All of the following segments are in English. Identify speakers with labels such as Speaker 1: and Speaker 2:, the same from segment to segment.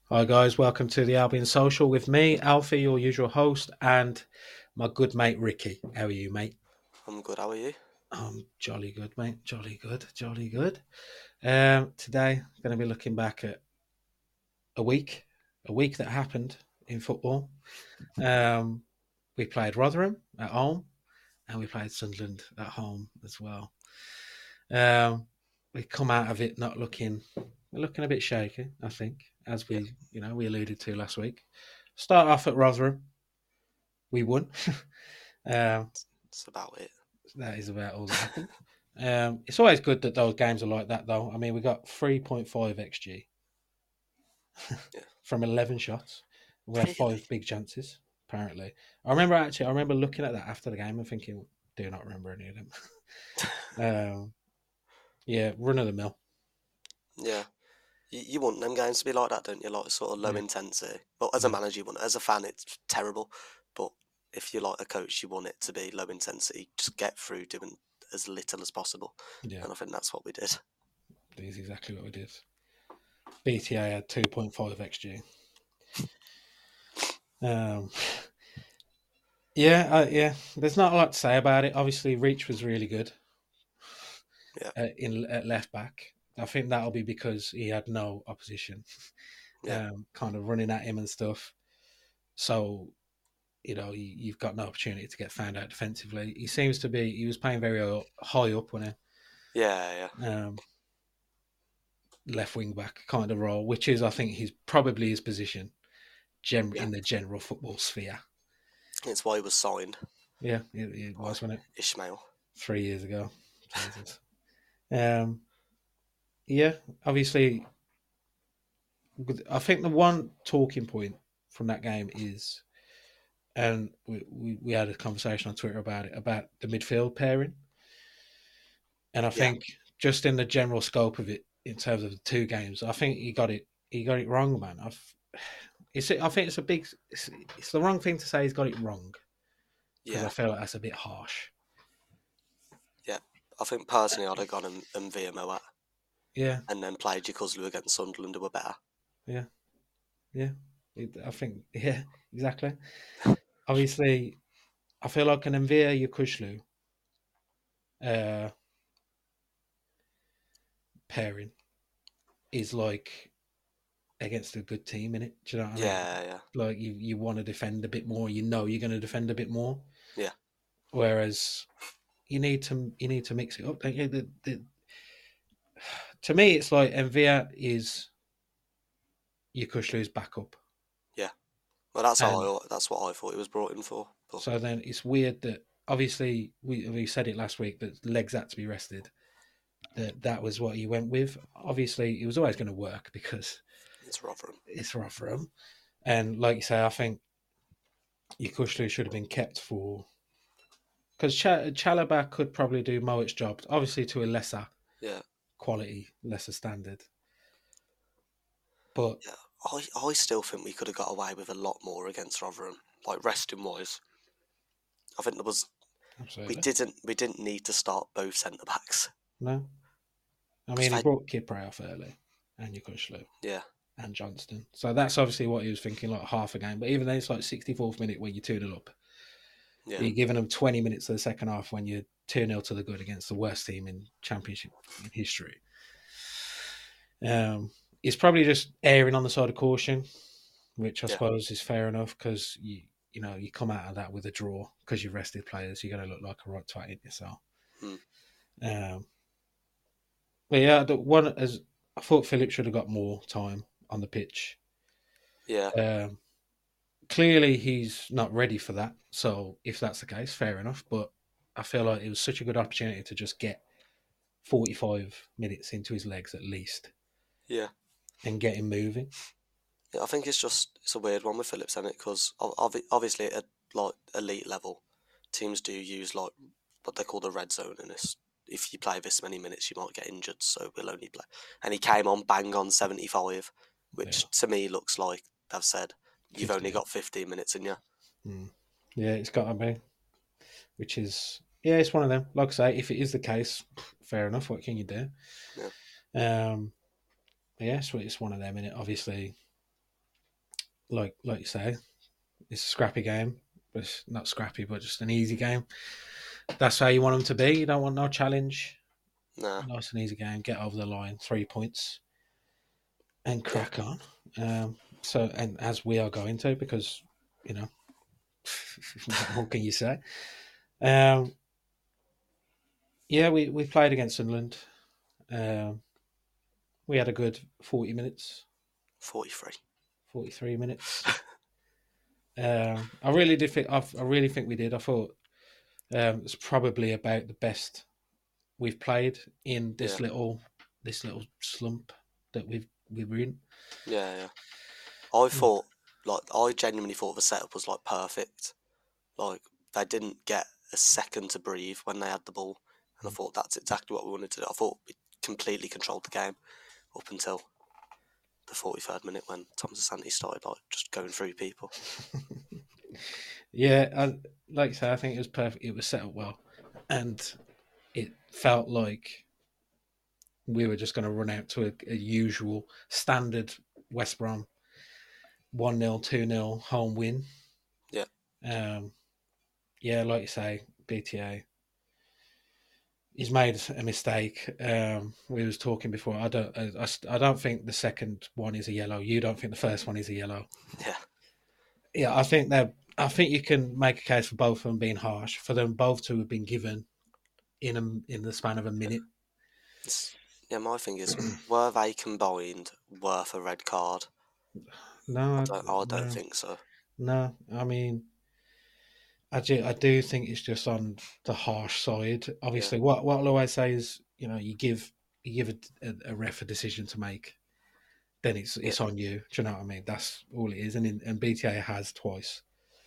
Speaker 1: Hi guys, welcome to the Albion Social with me, Alfie, your usual host, and my good mate Ricky. How are you, mate?
Speaker 2: I'm good. How are you?
Speaker 1: Jolly good, mate. Jolly good, jolly good. Today, going to be looking back at a week, a week that happened in football. Um, we played Rotherham at home, and we played Sunderland at home as well. Um, we come out of it not looking, we're looking a bit shaky, I think, as
Speaker 2: Yeah,
Speaker 1: we alluded to last week. Start off at Rotherham, we won. um,
Speaker 2: it's about it.
Speaker 1: that is about all that happened. It's always good that those games are like that, though. I mean, we got 3.5 xg
Speaker 2: Yeah,
Speaker 1: from 11 shots. We had
Speaker 2: really.
Speaker 1: five big chances. Apparently, I remember looking at that after the game and thinking, do not remember any of them. um, yeah, run of the mill.
Speaker 2: Yeah, you want them games to be like that, don't you? Like sort of low
Speaker 1: Yeah,
Speaker 2: intensity. But as a
Speaker 1: yeah,
Speaker 2: manager, you want it. As a fan, it's terrible. But if you're like a coach, you want it to be low intensity. Just get through doing as little as possible.
Speaker 1: yeah.
Speaker 2: And I think that's what we did.
Speaker 1: That is exactly what we did. BTA had 2.5 xg. Um, yeah. There's not a lot to say about it. Obviously, Reach was really good
Speaker 2: Yeah,
Speaker 1: in at left back. I think that'll be because he had no opposition,
Speaker 2: yeah,
Speaker 1: kind of running at him and stuff. So you've got no opportunity to get found out defensively. He seems to be. He was playing very high up when
Speaker 2: yeah,
Speaker 1: he left wing back kind of role, which is I think he's probably his position
Speaker 2: yeah.
Speaker 1: in the general football sphere.
Speaker 2: It's why he was signed
Speaker 1: Yeah, it
Speaker 2: by
Speaker 1: was when it
Speaker 2: Ishmael.
Speaker 1: 3 years ago. Jesus. Um, yeah, obviously, I think the one talking point from that game is, and we had a conversation on Twitter about it, about the midfield pairing. And I
Speaker 2: Yeah,
Speaker 1: think just in the general scope of it, in terms of the two games, I think he got it. He got it wrong, man. I think it's a big. It's the wrong thing to say. He's got it wrong because I
Speaker 2: yeah,
Speaker 1: feel like that's a bit harsh.
Speaker 2: yeah. I think personally, I'd have gone and VMO at,
Speaker 1: Yeah,
Speaker 2: and then played Yukuzlu against Sunderland, who were better.
Speaker 1: yeah, yeah. I think yeah, exactly. Obviously, I feel like an Envia Yakushlu uh, pairing is like against a good team in it. Do you know what I mean?
Speaker 2: Yeah, yeah,
Speaker 1: Like you want to defend a bit more. You know you're going to defend a bit more.
Speaker 2: yeah.
Speaker 1: Whereas you need to mix it up. Don't you? To me, it's like Envia is Yakushlu's backup,
Speaker 2: Yeah. Well, that's
Speaker 1: and
Speaker 2: that's what I thought he was brought in for. But
Speaker 1: so then it's weird that obviously we said it last week that legs had to be rested. That was what he went with. Obviously, it was always going to work because
Speaker 2: it's Rotherham.
Speaker 1: it's Rotherham, and like you say, I think Yakushlu should have been kept for because Chalobah could probably do Moat's job, obviously to a lesser
Speaker 2: Yeah,
Speaker 1: quality, lesser standard, but
Speaker 2: yeah. I still think we could have got away with a lot more against Rotherham, like resting wise. I think there was
Speaker 1: absolutely
Speaker 2: we didn't need to start both centre backs
Speaker 1: no. I
Speaker 2: because
Speaker 1: mean, he
Speaker 2: they
Speaker 1: brought Kipre off early and Yakushlu
Speaker 2: yeah
Speaker 1: and Johnston, so that's obviously what he was thinking, like half a game. But even then, it's like 64th minute when you're 2-0 up.
Speaker 2: yeah
Speaker 1: You're giving them 20 minutes of the second half when you're 2-0 to the good against the worst team in Championship in history. Um, it's probably just erring on the side of caution, which I
Speaker 2: yeah
Speaker 1: suppose is fair enough because you come out of that with a draw because you've rested players. You're going to look like a right twat in yourself.
Speaker 2: mm,
Speaker 1: Um, but yeah, the one as I thought Philip should have got more time on the pitch.
Speaker 2: yeah
Speaker 1: Um, Clearly, he's not ready for that. So if that's the case, fair enough. But I feel like it was such a good opportunity to just get 45 minutes into his legs at least
Speaker 2: yeah.
Speaker 1: and get him moving.
Speaker 2: Yeah, I think it's a weird one with Phillips, isn't it? Because obviously at like elite level, teams do use like what they call the red zone, and this if you play this many minutes, you might get injured. So we'll only play. And he came on bang on 75,
Speaker 1: Yeah,
Speaker 2: which to me looks like they've said you've only
Speaker 1: 15.
Speaker 2: got 15 minutes in you.
Speaker 1: Mm. Yeah, it's got to be, which is, yeah, it's one of them. Like I say, if it is the case, fair enough. What can you do?
Speaker 2: Yeah,
Speaker 1: Um, yeah, it's one of them, and it obviously, like you say, it's a scrappy game. But it's not scrappy, but just an easy game. That's how you want them to be. You don't want no challenge.
Speaker 2: Nah,
Speaker 1: Nice and easy game. Get over the line, 3 points, and
Speaker 2: yeah,
Speaker 1: crack on. So, and as we are going to, because you know, what more can you say? Um, yeah, we played against Sunderland. Um, we had a good 40 minutes,
Speaker 2: 43.
Speaker 1: 43 minutes. I really did think. I really think we did. I thought it's probably about the best we've played in
Speaker 2: Yeah,
Speaker 1: this little slump that we were in.
Speaker 2: yeah. I thought, like, I genuinely thought the setup was like perfect. Like, they didn't get a second to breathe when they had the ball, and I thought that's exactly what we wanted to do. I thought we completely controlled the game up until the 43rd minute when Thomas Asante started like just going through people.
Speaker 1: Yeah, like I say, I think it was perfect. It was set up well, and it felt like we were just going to run out to a usual standard West Brom 1-0, 2-0 home win.
Speaker 2: Yeah,
Speaker 1: Um, yeah, like you say, BTA. He's made a mistake. We was talking before. I don't think the second one is a yellow. You don't think the first one is a yellow.
Speaker 2: yeah.
Speaker 1: Yeah, I think that. I think you can make a case for both of them being harsh. For them both to have been given in the span of a minute.
Speaker 2: Yeah, my thing is, were they combined worth a red card?
Speaker 1: No,
Speaker 2: I don't
Speaker 1: no,
Speaker 2: think so.
Speaker 1: no. I mean, I do think it's just on the harsh side.
Speaker 2: Yeah,
Speaker 1: Obviously, what I'll always say is, you give a ref a decision to make, then
Speaker 2: yeah,
Speaker 1: it's on you. Do you know what I mean? That's all it is. And BTA has twice.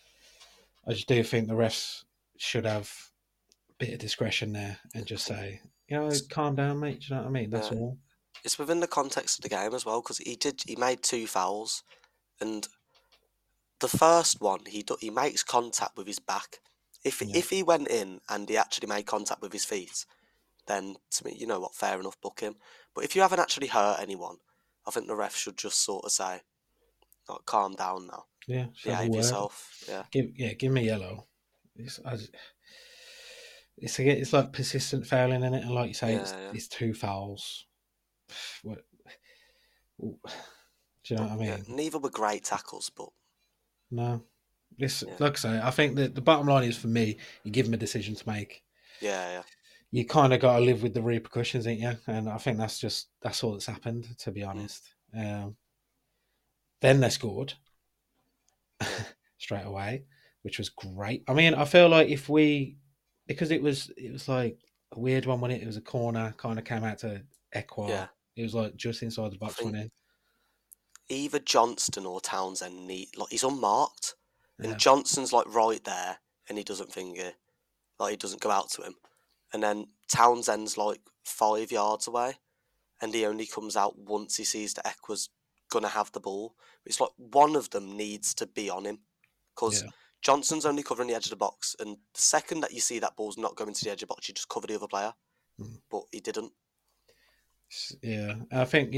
Speaker 1: I just do think the refs should have a bit of discretion there and just say,
Speaker 2: it's,
Speaker 1: calm down, mate. Do you know what I mean? That's
Speaker 2: yeah.
Speaker 1: all.
Speaker 2: It's within the context of the game as well because he made two fouls, and the first one he makes contact with his back.
Speaker 1: Yeah,
Speaker 2: If he went in and he actually made contact with his feet, then to me, you know what, fair enough, book him. But if you haven't actually hurt anyone, I think the ref should just sort of say, like, calm down now,
Speaker 1: yeah. Just have a
Speaker 2: behave
Speaker 1: word.
Speaker 2: yourself. Yeah,
Speaker 1: Give me yellow. It's like persistent fouling in it, and like you say,
Speaker 2: yeah.
Speaker 1: it's two fouls. What, do you know
Speaker 2: But
Speaker 1: what I
Speaker 2: yeah,
Speaker 1: mean?
Speaker 2: neither were great tackles, but
Speaker 1: No, this
Speaker 2: yeah,
Speaker 1: like I say, I think that the bottom line is for me, you give them a decision to make.
Speaker 2: yeah.
Speaker 1: You kind of got to live with the repercussions, ain't you? And I think that's all that's happened, to be
Speaker 2: Mm,
Speaker 1: honest. Then they scored
Speaker 2: yeah,
Speaker 1: straight away, which was great. I mean, I feel like if we, because it was like a weird one when it was a corner, kind of came out to
Speaker 2: yeah.
Speaker 1: Equa. It was like just inside the
Speaker 2: I
Speaker 1: box,
Speaker 2: think
Speaker 1: wasn't
Speaker 2: either Johnston or Townsend need like he's unmarked,
Speaker 1: it?
Speaker 2: and
Speaker 1: Yeah,
Speaker 2: Johnston's like right there, and he doesn't finger, like he doesn't go out to him, and then Townsend's like 5 yards away, and he only comes out once he sees that Ekwa's gonna have the ball. It's like one of them needs to be on him, because
Speaker 1: yeah,
Speaker 2: Johnson's only covering the edge of the box, and the second that you see that ball's not going to the edge of the box, you just cover the other player,
Speaker 1: mm.
Speaker 2: but he didn't.
Speaker 1: Yeah. I think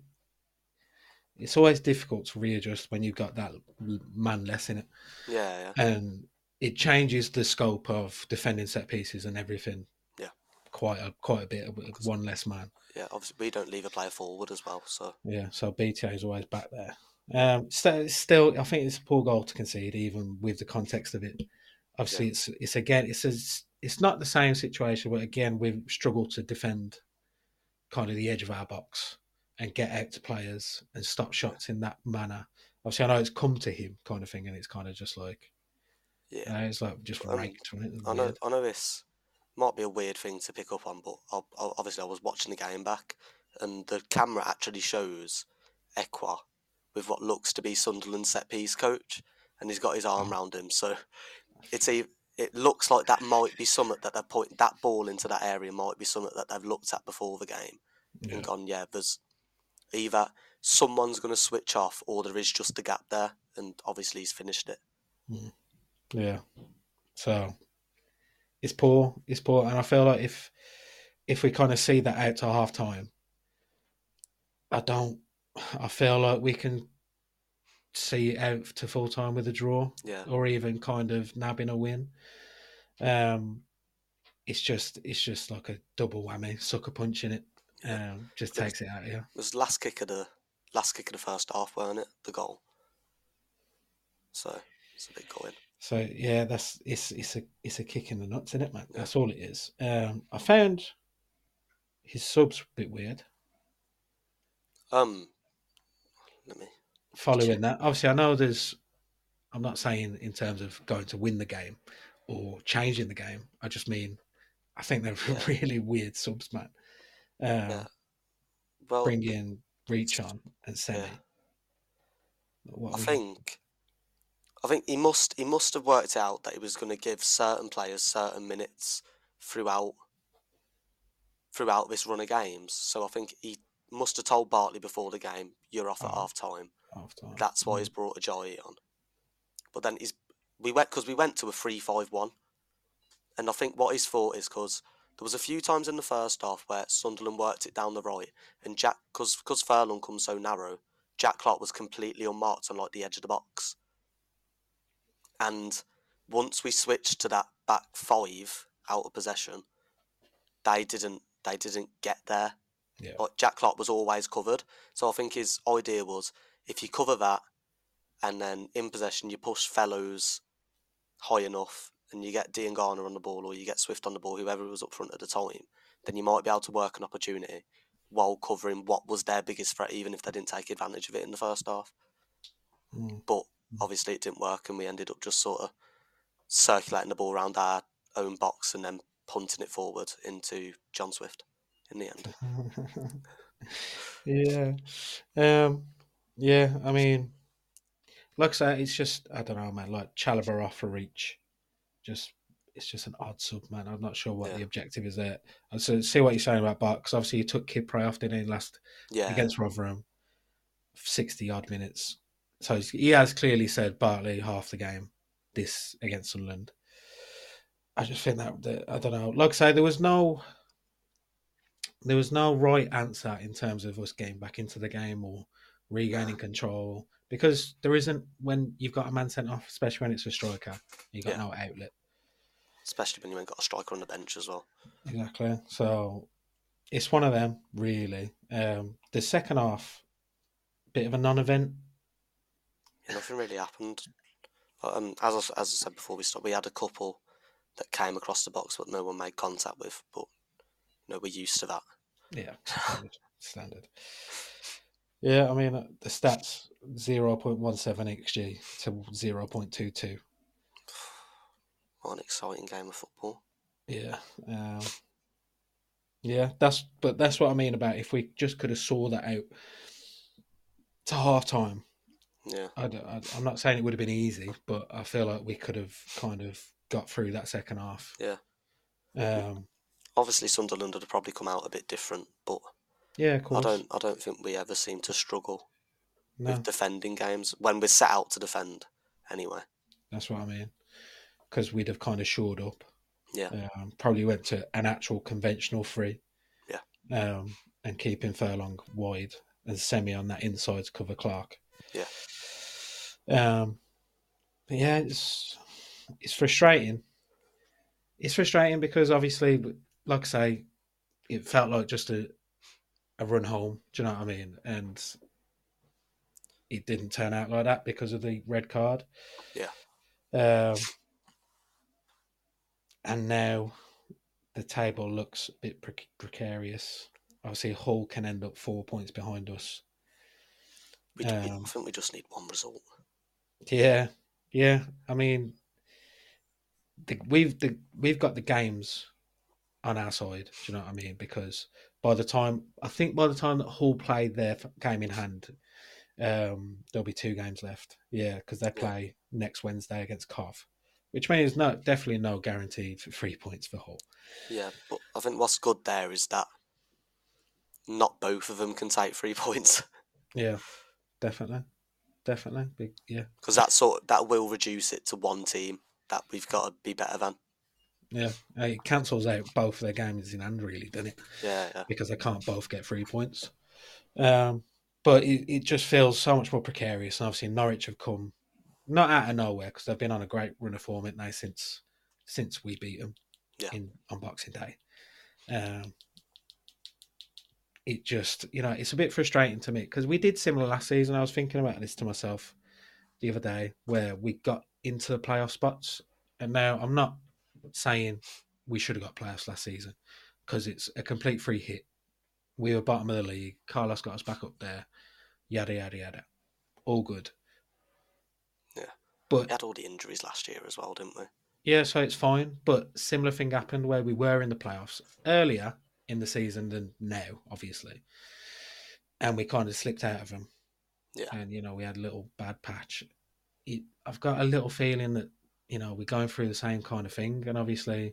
Speaker 1: it's always difficult to readjust when you've got that man less in it,
Speaker 2: Yeah,
Speaker 1: and it changes the scope of defending set pieces and everything
Speaker 2: yeah.
Speaker 1: quite a bit with
Speaker 2: 'Cause,
Speaker 1: one less man.
Speaker 2: yeah, obviously we don't leave a player forward as well, so
Speaker 1: Yeah, so BTA is always back there.
Speaker 2: yeah,
Speaker 1: Still, I think it's a poor goal to concede, even with the context of it.
Speaker 2: yeah,
Speaker 1: Obviously, it's not the same situation, but again, we've struggled to defend kind of the edge of our box and get out to players and stop
Speaker 2: yeah,
Speaker 1: shots in that manner. Obviously, I know it's come to him kind of thing, and it's kind of just like
Speaker 2: yeah.
Speaker 1: it's like just
Speaker 2: But,
Speaker 1: raked on it. It's
Speaker 2: I know,
Speaker 1: weird.
Speaker 2: I know this might be a weird thing to pick up on, but obviously I was watching the game back, and the camera actually shows Equa with what looks to be Sunderland's set piece coach, and he's got his arm
Speaker 1: Oh,
Speaker 2: round him. So it's a, it looks like that might be something that they're pointing that ball into that area might be something that they've looked at before the game and
Speaker 1: yeah,
Speaker 2: gone, yeah, there's either someone's going to switch off or there is just a gap there, and obviously he's finished it.
Speaker 1: mm, yeah. So it's poor. It's poor, and I feel like if we kind of see that out to half time, I don't. I feel like we can see it out to full time with a draw,
Speaker 2: Yeah.
Speaker 1: or even kind of nabbing a win. It's just like a double whammy, sucker punch in it. Just takes it out of you.
Speaker 2: It was last kick of the first half, weren't it? The goal. So it's a bit going.
Speaker 1: So yeah, it's a kick in the nuts, isn't it, man? Yeah. That's all it is. I found his subs a bit weird.
Speaker 2: Let me
Speaker 1: following that. Obviously, I know there's. I'm not saying in terms of going to win the game or changing the game. I just mean I think they're really weird subs, man.
Speaker 2: Well,
Speaker 1: bringing Reach on and Semi.
Speaker 2: Yeah. I think he must have worked out that he was going to give certain players certain minutes throughout this run of games. So I think he must have told Bartley before the game, "You're off at half time." That's why he's brought Ajayi on. But then we went to a 3-5-1, and I think what his thought is because there was a few times in the first half where Sunderland worked it down the right, and Jack, because Furlong comes so narrow, Jack Clark was completely unmarked on like the edge of the box. And once we switched to that back five out of possession, they didn't get there.
Speaker 1: Yeah.
Speaker 2: Like Jack Clark was always covered. So I think his idea was if you cover that and then in possession you push Fellows high enough and you get Dean Garner on the ball or you get Swift on the ball, whoever was up front at the time, then you might be able to work an opportunity while covering what was their biggest threat, even if they didn't take advantage of it in the first half. But obviously it didn't work and we ended up just sort of circulating the ball around our own box and then punting it forward into John Swift in the end.
Speaker 1: Yeah. Yeah, I mean, like I say, it's just, I don't know, man, like Chalobah off for Reach. It's just an odd sub, man. I'm not sure what the objective is there. So see what you're saying about Bart, because obviously he took Kipre off, didn't he, last against Rotherham, 60 odd minutes. So he has clearly said Bartley half the game this against Sunderland. I just think that I don't know. Like I say, there was no right answer in terms of us getting back into the game or regaining control, because there isn't when you've got a man sent off, especially when it's a striker. You've got no outlet.
Speaker 2: Especially when you ain't got a striker on the bench as well.
Speaker 1: Exactly. So it's one of them, really. The second half, bit of a non-event.
Speaker 2: Yeah, nothing really happened. As I said before we stopped, we had a couple that came across the box but no one made contact with. But we're used to that.
Speaker 1: Yeah, standard. Yeah, I mean the stats 0.17 xG to 0.22.
Speaker 2: What an exciting game of football.
Speaker 1: Yeah. Yeah, that's what I mean about if we just could have saw that out to half time.
Speaker 2: Yeah.
Speaker 1: I'm not saying it would have been easy, but I feel like we could have kind of got through that second half.
Speaker 2: Yeah. Obviously, Sunderland would have probably come out a bit different, but
Speaker 1: yeah, of course.
Speaker 2: I don't think we ever seem to struggle with defending games when we're set out to defend. Anyway,
Speaker 1: that's what I mean, because we'd have kind of shored up.
Speaker 2: Yeah.
Speaker 1: Probably went to an actual conventional free.
Speaker 2: Yeah.
Speaker 1: And keeping Furlong wide and Semi on that inside to cover Clark.
Speaker 2: Yeah.
Speaker 1: But yeah, it's frustrating. It's frustrating because obviously, like I say, it felt like just a run home. Do you know what I mean? And it didn't turn out like that because of the red card.
Speaker 2: Yeah.
Speaker 1: And now the table looks a bit precarious. Obviously, Hull can end up 4 points behind us.
Speaker 2: I think we just need one result.
Speaker 1: Yeah. I mean, we've got the games on our side. Do you know what I mean? Because by the time that Hull played their game in hand, there'll be 2 games left. Yeah, because they play next Wednesday against Cov, which means definitely no guarantee for 3 points for Hull.
Speaker 2: Yeah, but I think what's good there is that not both of them can take 3 points.
Speaker 1: Yeah, definitely. Yeah,
Speaker 2: because that will reduce it to one team that we've got to be better than.
Speaker 1: Yeah, it cancels out both of their games in hand, really, doesn't it?
Speaker 2: Yeah.
Speaker 1: Because they can't both get 3 points. but it just feels so much more precarious. And obviously, Norwich have come not out of nowhere because they've been on a great run of form now since we beat them
Speaker 2: Yeah,
Speaker 1: on Boxing Day. Um, it just it's a bit frustrating to me because we did similar last season. I was thinking about this to myself the other day where we got into the playoff spots, and now I'm not saying we should have got playoffs last season because it's a complete free hit. We were bottom of the league. Carlos got us back up there. Yada yada yada. All good.
Speaker 2: yeah. We
Speaker 1: But
Speaker 2: had all the injuries last year as well, didn't we?
Speaker 1: yeah, so it's fine. But similar thing happened where we were in the playoffs earlier in the season than now, obviously, and we kind of slipped out of them.
Speaker 2: Yeah,
Speaker 1: And we had a little bad patch. I've got a little feeling that we're going through the same kind of thing, and obviously,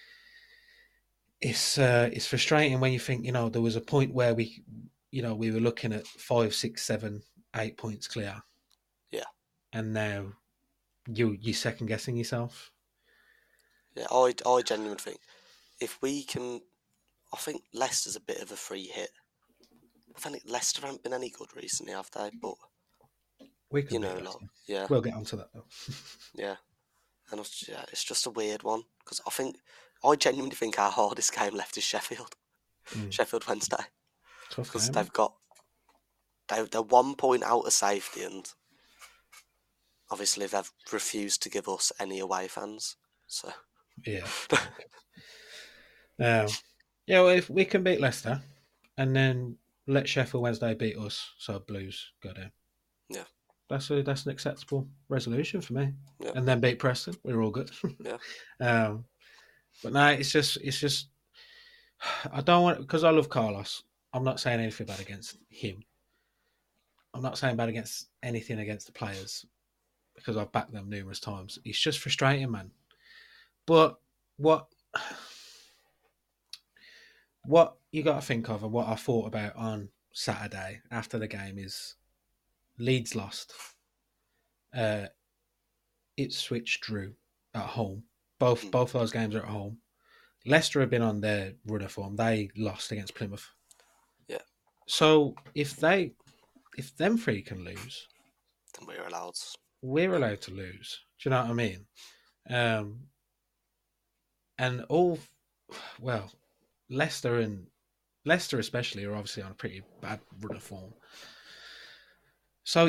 Speaker 1: it's frustrating when you think there was a point where we were looking at 5, 6, 7, 8 points clear,
Speaker 2: yeah,
Speaker 1: and now you second guessing yourself.
Speaker 2: yeah. I genuinely think if we can, I think Leicester's a bit of a free hit. I think Leicester haven't been any good recently, have they? But
Speaker 1: We can beat Leicester.
Speaker 2: yeah,
Speaker 1: We'll get onto that though.
Speaker 2: yeah. And yeah, it's just a weird one because I genuinely think our hardest game left is Sheffield.
Speaker 1: Mm.
Speaker 2: Sheffield Wednesday,
Speaker 1: Tough
Speaker 2: because
Speaker 1: game.
Speaker 2: they're 1 point out of safety, and obviously they've refused to give us any away fans. So
Speaker 1: Yeah. Um, yeah, well, if we can beat Leicester and then let Sheffield Wednesday beat us, so Blues go down.
Speaker 2: yeah,
Speaker 1: That's an acceptable resolution for me.
Speaker 2: yeah,
Speaker 1: And then beat Preston, we're all good.
Speaker 2: yeah,
Speaker 1: um, but no, it's just I don't want because I love Carlos. I'm not saying anything bad against him. I'm not saying bad against anything against the players because I've backed them numerous times. It's just frustrating, man. But what what you got to think of and what I thought about on Saturday after the game is Leeds lost. Uh, Ipswich drew at home. Both
Speaker 2: mm,
Speaker 1: both those games are at home. Leicester have been on their run of form. They lost against Plymouth.
Speaker 2: yeah.
Speaker 1: So if them three can lose,
Speaker 2: Then we're allowed.
Speaker 1: we're allowed to lose. Do you know what I mean? Um, and all well, Leicester and Leicester especially are obviously on a pretty bad run of form. So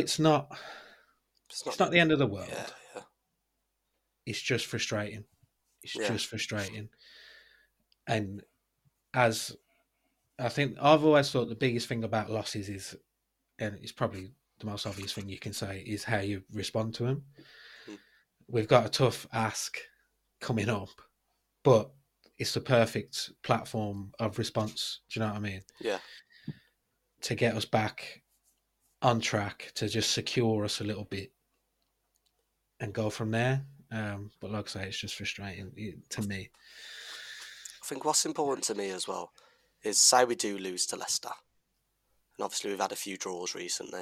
Speaker 2: It's
Speaker 1: it's
Speaker 2: not
Speaker 1: not
Speaker 2: the
Speaker 1: the end of the
Speaker 2: yeah,
Speaker 1: world.
Speaker 2: yeah,
Speaker 1: It's just frustrating. It's
Speaker 2: yeah,
Speaker 1: just frustrating. And as I think I've always thought the biggest thing about losses is, and it's probably the most obvious thing you can say, is how you respond to them.
Speaker 2: mm,
Speaker 1: We've got a tough ask coming up, but it's the perfect platform of response. Do you know what I mean?
Speaker 2: yeah.
Speaker 1: To get us back on track, to just secure us a little bit and go from there. But like I say, it's just frustrating to me.
Speaker 2: I think what's important to me as well is say we do lose to Leicester, and obviously we've had a few draws recently.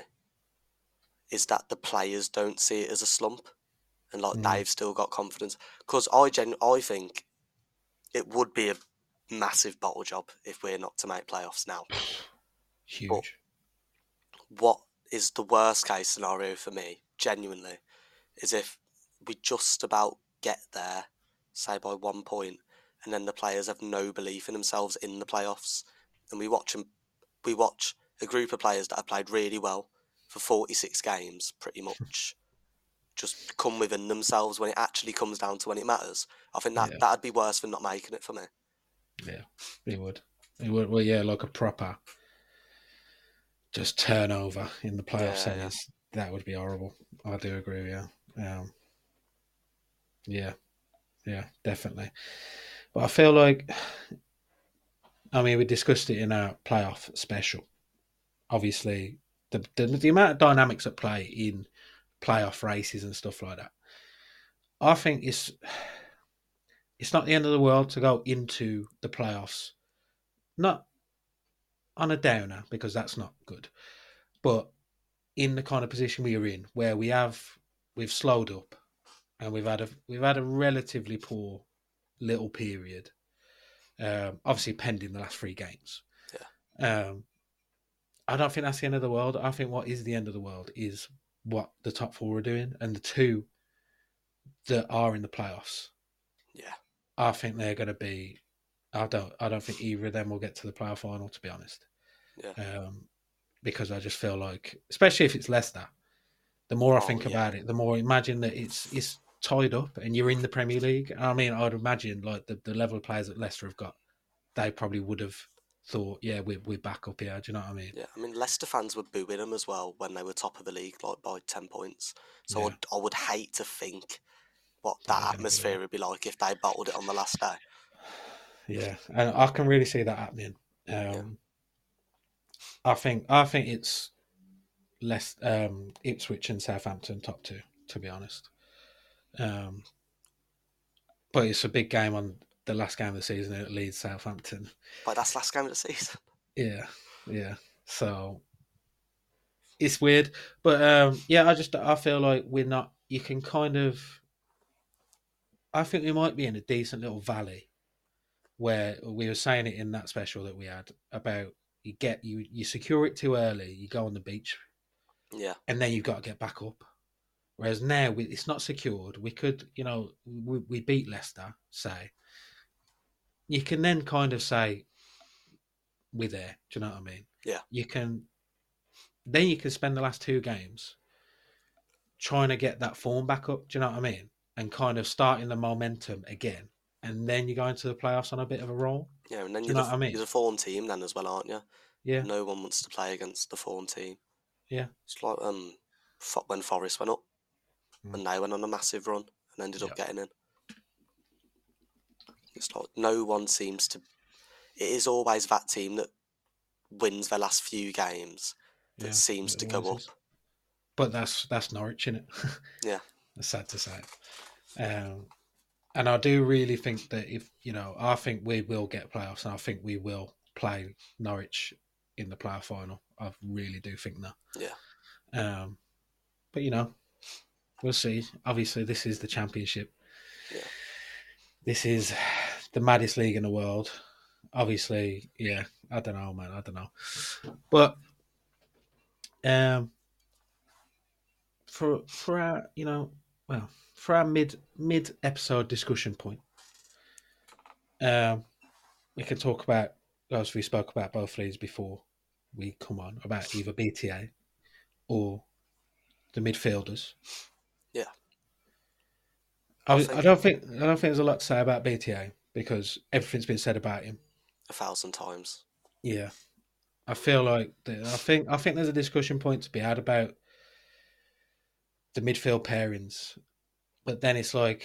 Speaker 2: Is that the players don't see it as a slump, and like
Speaker 1: Mm,
Speaker 2: they've still got confidence? Because I think it would be a massive bottle job if we're not to make playoffs now. But
Speaker 1: huge.
Speaker 2: what is the worst case scenario for me, genuinely, is if we just about get there, say by 1 point, and then the players have no belief in themselves in the playoffs, and we watch a group of players that have played really well for 46 games, pretty much, just come within themselves when it actually comes down to when it matters. I think
Speaker 1: Yeah,
Speaker 2: that'd be worse than not making it for me.
Speaker 1: yeah, it would. It would. Well, yeah, like a proper just turnover in the playoff
Speaker 2: Yeah, yeah,
Speaker 1: semis. That would be horrible. I do agree with you. Yeah, yeah, definitely. But I feel like, I mean, we discussed it in our playoff special. Obviously, the amount of dynamics at play in playoff races and stuff like that. I think it's not the end of the world to go into the playoffs, not on a downer because that's not good, but in the kind of position we are in, where we've slowed up and we've had a relatively poor little period. Obviously, pending the last three games.
Speaker 2: yeah,
Speaker 1: Um, I don't think that's the end of the world. I think what is the end of the world is what the top four are doing, and the two that are in the playoffs.
Speaker 2: Yeah.
Speaker 1: I think they're going to be. I don't think either of them will get to the playoff final. To be honest,
Speaker 2: Yeah.
Speaker 1: because I just feel like, especially if it's Leicester, the more I
Speaker 2: Oh,
Speaker 1: think
Speaker 2: yeah.
Speaker 1: about it, the more I imagine that it's tied up and you're in the Premier League. I mean, I'd imagine like the level of players that Leicester have got, they probably would have thought, yeah, we're back up here. Do you know what I mean?
Speaker 2: Yeah. I mean, Leicester fans were booing them as well when they were top of the league, like by 10 points. So
Speaker 1: Yeah,
Speaker 2: I would hate to think what
Speaker 1: what
Speaker 2: that
Speaker 1: they're going to be
Speaker 2: atmosphere
Speaker 1: like.
Speaker 2: would be like if they bottled it on the last day.
Speaker 1: Yeah, and I can really see that happening.
Speaker 2: Yeah.
Speaker 1: I think it's less Ipswich and Southampton top two, to be honest. Um, but it's a big game on the last game of the season at Leeds Southampton.
Speaker 2: But that's last game of the season.
Speaker 1: Yeah, yeah. So it's weird, but yeah, I feel like we're not. You can kind of. I think we might be in a decent little valley where we were saying it in that special that we had about you secure it too early, you go on the beach,
Speaker 2: Yeah.
Speaker 1: and then you've got to get back up. Whereas now it's not secured. We could, we beat Leicester, say. You can then kind of say we're there. Do you know what I mean?
Speaker 2: Yeah.
Speaker 1: You can spend the last two games trying to get that form back up. Do you know what I mean? And kind of starting the momentum again, and then you go into the playoffs on a bit of a roll.
Speaker 2: Yeah. And then
Speaker 1: Do you know what I mean?
Speaker 2: you're the form team then as well, aren't you?
Speaker 1: Yeah,
Speaker 2: No one wants to play against the form team.
Speaker 1: yeah,
Speaker 2: It's like when Forest went up
Speaker 1: mm.
Speaker 2: and they went on a massive run and ended
Speaker 1: Yeah,
Speaker 2: up getting in. It's like no one seems to. It is always that team that wins their last few games that
Speaker 1: yeah.
Speaker 2: seems
Speaker 1: It
Speaker 2: to
Speaker 1: always
Speaker 2: go up.
Speaker 1: is. But that's Norwich, isn't it?
Speaker 2: Yeah.
Speaker 1: It's sad to say. And I do really think that I think we will get playoffs, and I think we will play Norwich in the playoff final. I really do think that.
Speaker 2: Yeah.
Speaker 1: But we'll see. Obviously, this is the Championship.
Speaker 2: Yeah.
Speaker 1: This is the maddest league in the world. Obviously, yeah. I don't know, man. I don't know. But for our for our mid episode discussion point, we can talk about, as we spoke about both leagues before we come on, about either BTA or the midfielders.
Speaker 2: Yeah.
Speaker 1: I don't think there's a lot to say about BTA because everything's been said about him.
Speaker 2: 1,000 times.
Speaker 1: Yeah, I feel like I think there's a discussion point to be had about the midfield pairings, but then it's like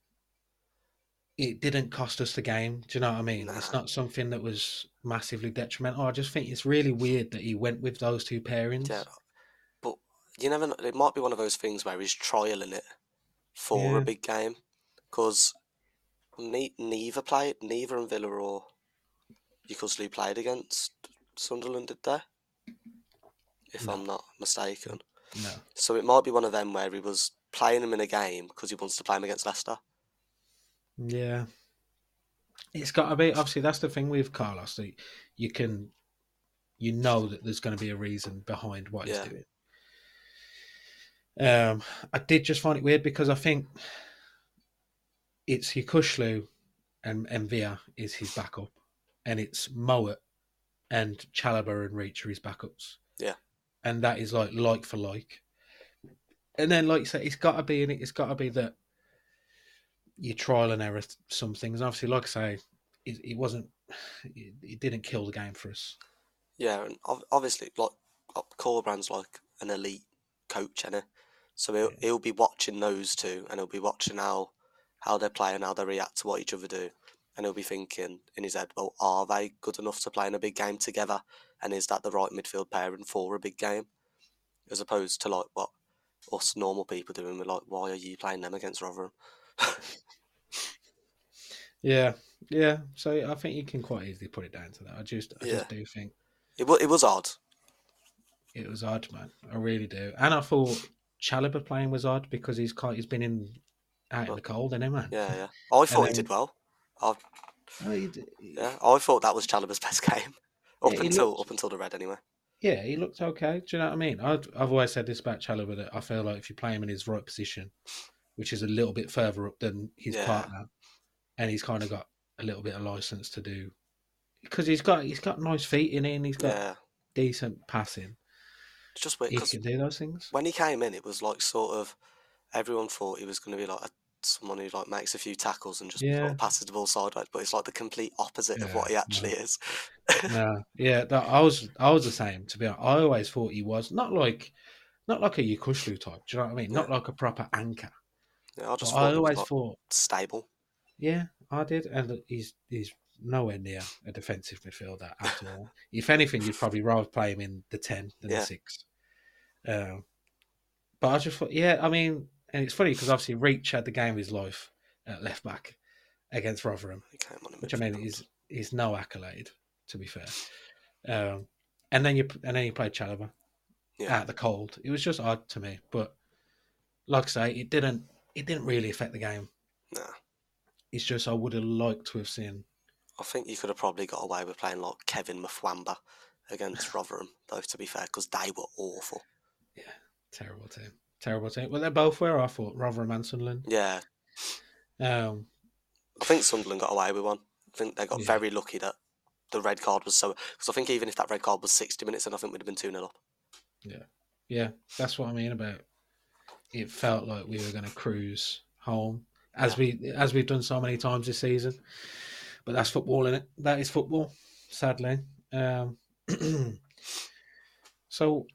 Speaker 1: it didn't cost us the game. Do you know what I mean?
Speaker 2: Nah.
Speaker 1: It's not something that was massively detrimental. I just think it's really weird that he went with those two pairings.
Speaker 2: Yeah. But you never know. It might be one of those things where he's trialing it for a
Speaker 1: Yeah,
Speaker 2: big game because neither and Villa or Newcastle played against Sunderland, did they? If
Speaker 1: no,
Speaker 2: I'm not mistaken.
Speaker 1: no.
Speaker 2: So it might be one of them where he was playing him in a game because he wants to play him against Leicester.
Speaker 1: Yeah, it's got to be. Obviously, that's the thing with Carlos. That you know that there's going to be a reason behind what he's
Speaker 2: Yeah.
Speaker 1: doing. I did just find it weird because I think it's Yukushlu and Mvia is his backup, and it's Mowat and Chalobah and Reach are his backups.
Speaker 2: Yeah.
Speaker 1: And that is like for like. And then, like you say, it's got to be in it. It's got to be that you trial and error some things. And obviously, like I say, it wasn't. It didn't kill the game for us.
Speaker 2: Yeah, and obviously, like Corbrand's like an elite coach, innit? So he'll be watching those two, and he'll be watching how they play and how they react to what each other do, and he'll be thinking in his head, well, are they good enough to play in a big game together? And is that the right midfield pairing for a big game? As opposed to like what us normal people doing, we're like, why are you playing them against Rotherham?
Speaker 1: Yeah, yeah. So I think you can quite easily put it down to that. I just do think
Speaker 2: It was odd.
Speaker 1: it was odd, man. I really do. And I thought Chalobah playing was odd because he's been out in the cold, isn't he, man?
Speaker 2: Yeah. I thought he
Speaker 1: And
Speaker 2: did well. I
Speaker 1: I
Speaker 2: thought that was Chalobah's best game
Speaker 1: yeah, he
Speaker 2: up until the red anyway.
Speaker 1: Yeah, he looked okay. Do you know what I mean? I've always said this about Chalobah, that I feel like if you play him in his right position, which is a little bit further up than his
Speaker 2: Yeah,
Speaker 1: partner, and he's kind of got a little bit of license to do, because he's got nice feet in it and he's got
Speaker 2: yeah.
Speaker 1: decent passing.
Speaker 2: It's just weird
Speaker 1: He
Speaker 2: because
Speaker 1: can do those things.
Speaker 2: when he came in, it was like sort of everyone thought he was going to be like someone who like makes a few tackles and just sort
Speaker 1: Yeah,
Speaker 2: of passes the ball sideways, but it's like the complete opposite of
Speaker 1: yeah,
Speaker 2: what he actually
Speaker 1: no,
Speaker 2: is.
Speaker 1: no, yeah. I was the same. To be honest, I always thought he was not like a Yukushlu type. Do you know what I mean?
Speaker 2: Yeah,
Speaker 1: Not like a proper anchor.
Speaker 2: yeah. I
Speaker 1: But
Speaker 2: just
Speaker 1: I
Speaker 2: thought he was
Speaker 1: always
Speaker 2: like
Speaker 1: thought,
Speaker 2: stable.
Speaker 1: yeah, I did, and he's nowhere near a defensive midfielder at all. If anything, you'd probably rather play him in the 10 than the
Speaker 2: Yeah,
Speaker 1: 6. Um, but I just thought, yeah, I mean, and it's funny because obviously Reach had the game of his life at left back against Rotherham,
Speaker 2: he came on in
Speaker 1: which I mean
Speaker 2: midfield.
Speaker 1: is no accolade, to be fair. Um, and then you played Chalobah
Speaker 2: Yeah,
Speaker 1: out the cold. It was just odd to me, but like I say, it didn't really affect the game.
Speaker 2: nah.
Speaker 1: It's just I would have liked to have seen.
Speaker 2: I think you could have probably got away with playing like Kevin Mfwamba against Rotherham, though. To be fair, because they were awful.
Speaker 1: Yeah, terrible team, terrible team. Well, they both were. I thought Rotherham and Sunderland.
Speaker 2: Yeah,
Speaker 1: Um,
Speaker 2: I think Sunderland got away with one. I think they got
Speaker 1: yeah,
Speaker 2: very lucky that the red card was so. Because I think even if that red card was 60 minutes, then I think we'd have been 2-0 up.
Speaker 1: yeah, yeah. That's what I mean about. It felt like we were going to cruise home
Speaker 2: Yeah.
Speaker 1: as we've done so many times this season. But that's football, is it? That is football. Sadly. Um, so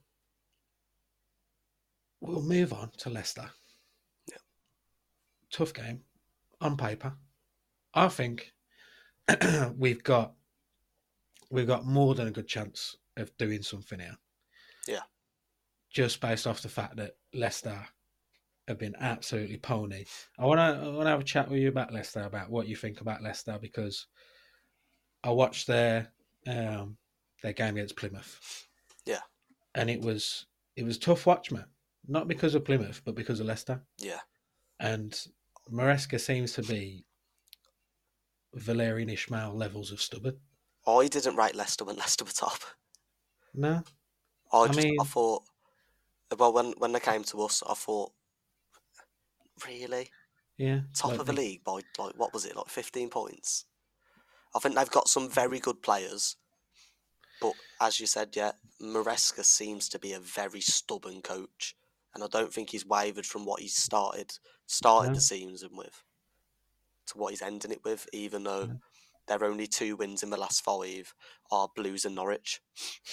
Speaker 1: we'll move on to Leicester.
Speaker 2: Yeah.
Speaker 1: Tough game on paper. I think we've got more than a good chance of doing something here,
Speaker 2: Yeah.
Speaker 1: just based off the fact that Leicester have been absolutely pony. I want to have a chat with you about Leicester, about what you think about Leicester, because I watched their game against Plymouth,
Speaker 2: Yeah.
Speaker 1: and it was tough watch, man. Not because of Plymouth, but because of Leicester.
Speaker 2: Yeah.
Speaker 1: And Maresca seems to be Valerian Ismail levels of stubborn.
Speaker 2: I didn't rate Leicester when Leicester were top.
Speaker 1: No, I
Speaker 2: I
Speaker 1: mean,
Speaker 2: thought, well, when they came to us, I thought, really?
Speaker 1: yeah,
Speaker 2: Top
Speaker 1: like
Speaker 2: of the league by, like, what was it, like 15 points? I think they've got some very good players, but as you said, yeah, Maresca seems to be a very stubborn coach, and I don't think he's wavered from what he's started the
Speaker 1: no,
Speaker 2: season with to what he's ending it with, even though
Speaker 1: no.
Speaker 2: their only 2 wins in the last 5 are Blues and Norwich,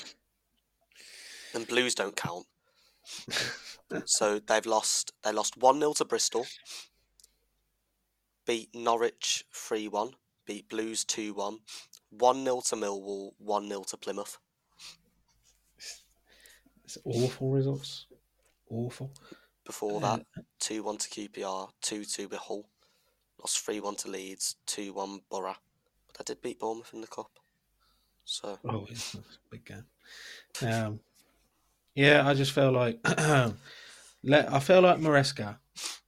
Speaker 2: and Blues don't count. So they lost 1-0 to Bristol, beat Norwich 3-1, beat Blues 2-1, 1-0 to Millwall, 1-0 to Plymouth.
Speaker 1: It's awful results. Awful.
Speaker 2: Before
Speaker 1: Uh,
Speaker 2: that, 2-1 to QPR, 2-2 with Hull, lost 3-1 to Leeds, 2-1 Borough. But they did beat Bournemouth in the cup. So,
Speaker 1: oh, yeah, that's a big game. Um, yeah, I just feel like I feel like Maresca.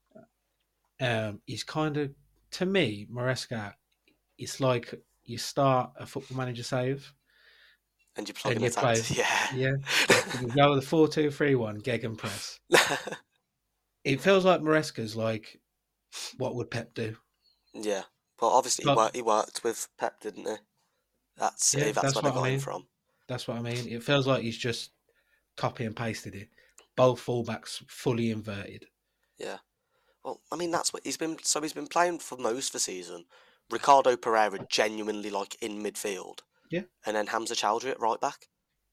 Speaker 1: He's kind of, to me, Maresca. It's like you start a Football Manager save
Speaker 2: and you plug
Speaker 1: and
Speaker 2: in the
Speaker 1: you play,
Speaker 2: tactics, yeah.
Speaker 1: yeah, you go with a 4-2-3-1 Gegenpress. It feels like Maresca's like, what would Pep do?
Speaker 2: Yeah. Well, obviously
Speaker 1: But
Speaker 2: he worked with Pep, didn't he?
Speaker 1: yeah,
Speaker 2: That's
Speaker 1: that's
Speaker 2: where they
Speaker 1: what I
Speaker 2: got him
Speaker 1: mean.
Speaker 2: from.
Speaker 1: That's what I mean. It feels like he's just copy and pasted it. Both fullbacks fully inverted.
Speaker 2: Yeah. Well, I mean that's what he's been. So he's been playing for most of the season. Ricardo Pereira genuinely like in midfield,
Speaker 1: Yeah,
Speaker 2: and then Hamza Chowdhury at right back.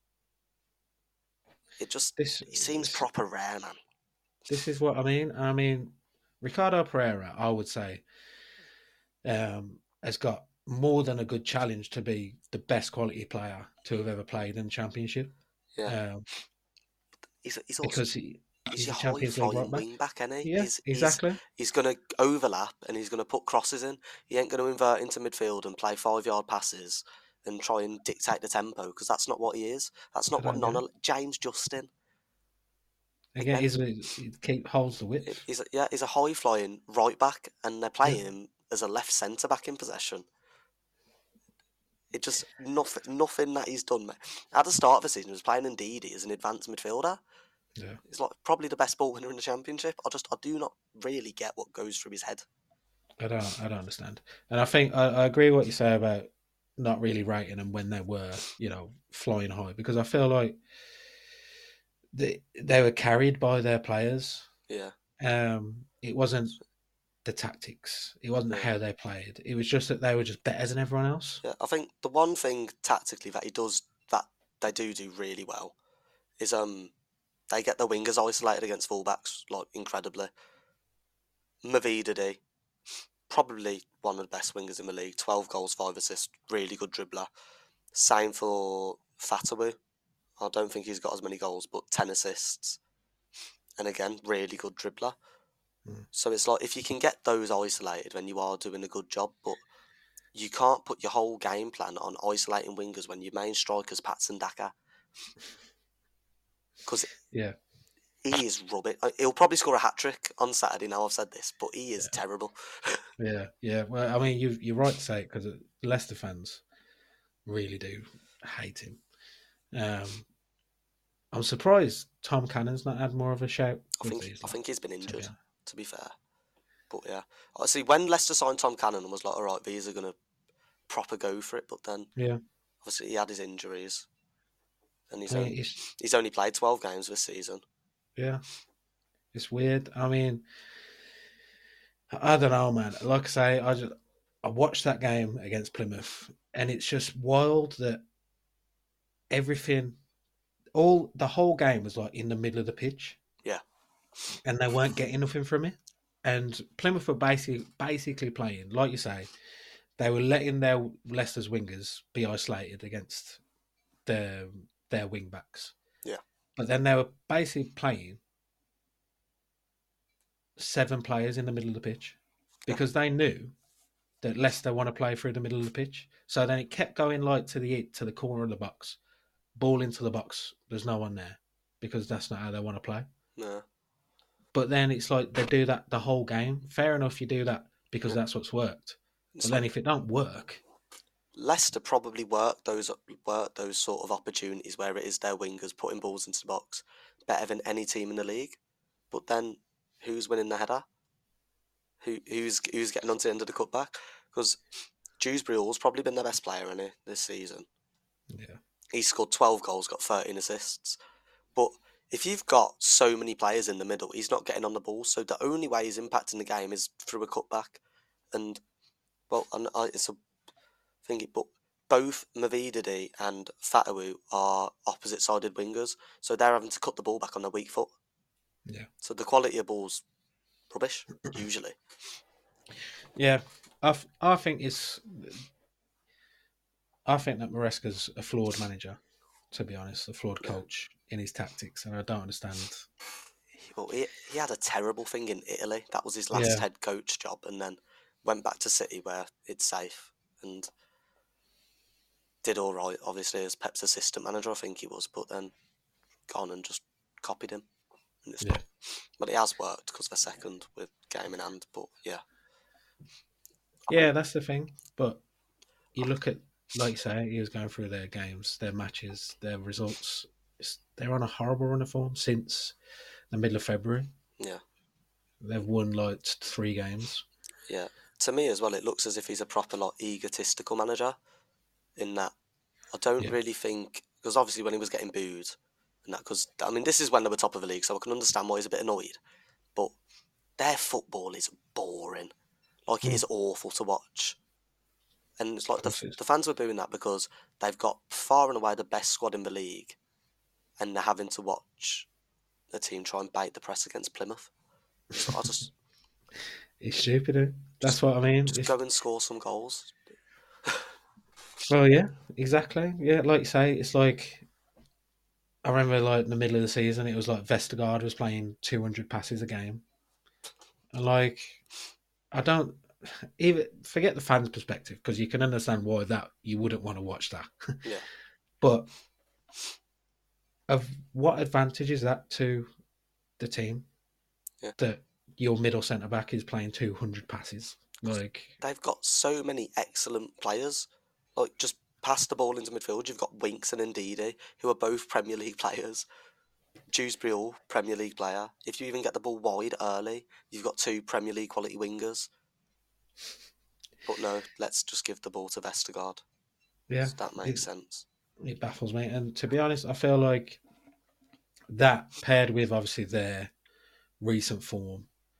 Speaker 2: It just
Speaker 1: this
Speaker 2: he seems
Speaker 1: this,
Speaker 2: proper rare, man.
Speaker 1: this is what I mean. I mean, Ricardo Pereira, I would say, has got more than a good challenge to be the best quality player to have ever played in the Championship.
Speaker 2: Yeah.
Speaker 1: Um,
Speaker 2: He's also
Speaker 1: because
Speaker 2: he's
Speaker 1: he's
Speaker 2: your
Speaker 1: a
Speaker 2: high
Speaker 1: Champions League right
Speaker 2: flying
Speaker 1: back.
Speaker 2: wing back, ain't he?
Speaker 1: Yeah, exactly.
Speaker 2: He's gonna overlap and he's gonna put crosses in. He ain't gonna invert into midfield and play 5 yard passes and try and dictate the tempo because that's not what he is. That's
Speaker 1: I
Speaker 2: not what
Speaker 1: don't get it.
Speaker 2: James Justin
Speaker 1: Again,
Speaker 2: again.
Speaker 1: he keep holds the width.
Speaker 2: He's a high flying right back and they're
Speaker 1: Yeah,
Speaker 2: playing him as a left centre back in possession. It just nothing that he's done, mate. At the start of the season, he was playing in Ndidi as an advanced midfielder.
Speaker 1: Yeah,
Speaker 2: He's like probably the best ball winner in the championship. I do not really get what goes through his head.
Speaker 1: I don't understand, and I think I agree what you say about not really rating them when they were, flying high, because I feel like they were carried by their players.
Speaker 2: Yeah,
Speaker 1: It wasn't the tactics. It wasn't
Speaker 2: yeah,
Speaker 1: how they played. It was just that they were just better than everyone else.
Speaker 2: yeah. I think the one thing tactically that he does that they do really well is they get the wingers isolated against fullbacks like incredibly. Mavididi, probably one of the best wingers in the league. 12 goals, 5 assists, really good dribbler. Same for Fatawu. I don't think he's got as many goals, but 10 assists. And again, really good dribbler.
Speaker 1: Mm.
Speaker 2: So it's like if you can get those isolated, then you are doing a good job. But you can't put your whole game plan on isolating wingers when your main striker's Patson Daka. Because
Speaker 1: Yeah,
Speaker 2: he is rubbish. He'll probably score a hat trick on Saturday. Now I've said this, but he is
Speaker 1: yeah,
Speaker 2: terrible.
Speaker 1: yeah. Well, I mean, you're right to say it, because Leicester fans really do hate him. Um, I'm surprised Tom Cannon's not had more of a shout with these
Speaker 2: I
Speaker 1: lot.
Speaker 2: think he's been
Speaker 1: To be
Speaker 2: injured.
Speaker 1: honest.
Speaker 2: To be fair, but yeah, I see when Leicester signed Tom Cannon and was like, all right, these are gonna proper go for it. But then
Speaker 1: Yeah,
Speaker 2: obviously he had his injuries, and
Speaker 1: I mean, it's
Speaker 2: he's only played 12 games this season.
Speaker 1: yeah, it's weird. I mean, I don't know, man. Like I say, I watched that game against Plymouth, and it's just wild that everything, all the whole game was like in the middle of the pitch,
Speaker 2: Yeah,
Speaker 1: and they weren't getting nothing from it. And Plymouth were basically playing, like you say, they were letting their Leicester's wingers be isolated against their their wing backs,
Speaker 2: yeah,
Speaker 1: but then they were basically playing 7 players in the middle of the pitch
Speaker 2: yeah,
Speaker 1: because they knew that Leicester want to play through the middle of the pitch. So then it kept going like to the corner of the box, ball into the box. There's no one there because that's not how they want to play.
Speaker 2: no,
Speaker 1: But then it's like they do that the whole game. Fair enough, you do that because
Speaker 2: yeah.
Speaker 1: that's what's worked. But
Speaker 2: It's
Speaker 1: then
Speaker 2: like
Speaker 1: if it don't work,
Speaker 2: Leicester probably work those sort of opportunities where it is their wingers putting balls into the box better than any team in the league. But then who's winning the header? Who's getting onto the end of the cutback? Because Dewsbury Hall's probably been their best player in it this season.
Speaker 1: yeah,
Speaker 2: He scored 12 goals, got 13 assists. But if you've got so many players in the middle, he's not getting on the ball. So the only way he's impacting the game is through a cutback. And well, it's a thingy, but both Mavididi and Fatawu are opposite-sided wingers, so they're having to cut the ball back on their weak foot.
Speaker 1: yeah,
Speaker 2: So the quality of ball's rubbish usually.
Speaker 1: yeah. I think it's I think that Maresca's a flawed manager. To be honest, a flawed
Speaker 2: Yeah.
Speaker 1: coach in his tactics, and I don't understand.
Speaker 2: Well, he had a terrible thing in Italy. That was his last
Speaker 1: Yeah,
Speaker 2: head coach job, and then went back to City where it's safe and did all right. Obviously, as Pep's assistant manager, I think he was, but then gone and just copied him, and it's
Speaker 1: yeah,
Speaker 2: not. But it has worked because they're second with game in hand. But yeah,
Speaker 1: yeah. That's the thing. But you look at, like you say, he was going through their games, their matches, their results. They're on a horrible run of form since the middle of February.
Speaker 2: yeah.
Speaker 1: They've won like 3 games.
Speaker 2: Yeah, to me as well, it looks as if he's a proper like egotistical manager. In that, I don't
Speaker 1: Yeah,
Speaker 2: really think because obviously when he was getting booed, and that because I mean this is when they were top of the league, so I can understand why he's a bit annoyed. But their football is boring, like it
Speaker 1: mm,
Speaker 2: is awful to watch, and it's
Speaker 1: of
Speaker 2: like
Speaker 1: course it is.
Speaker 2: the fans were booing that because they've got far and away the best squad in the league, and they're having to watch the team try and bait the press against Plymouth. So I
Speaker 1: It's stupid.
Speaker 2: just
Speaker 1: That's what I mean.
Speaker 2: just go and score some goals.
Speaker 1: Well, yeah, exactly. Yeah, like you say, it's like I remember like in the middle of the season, it was like Vestergaard was playing 200 passes a game, and like I don't even forget the fans' perspective because you can understand why that you wouldn't want to watch that.
Speaker 2: Yeah,
Speaker 1: But of what advantage is that to the team
Speaker 2: yeah.
Speaker 1: that your middle centre back is playing 200 passes? Like,
Speaker 2: They've got so many excellent players, like just pass the ball into midfield, you've got Winks and Ndidi, who are both Premier League players. Dewsbury Hall, Premier League player. If you even get the ball wide early, you've got 2 Premier League quality wingers. But no, let's just give the ball to Vestergaard.
Speaker 1: Yeah,
Speaker 2: That makes sense.
Speaker 1: It baffles me. And to be honest, I feel like that paired with obviously their recent form,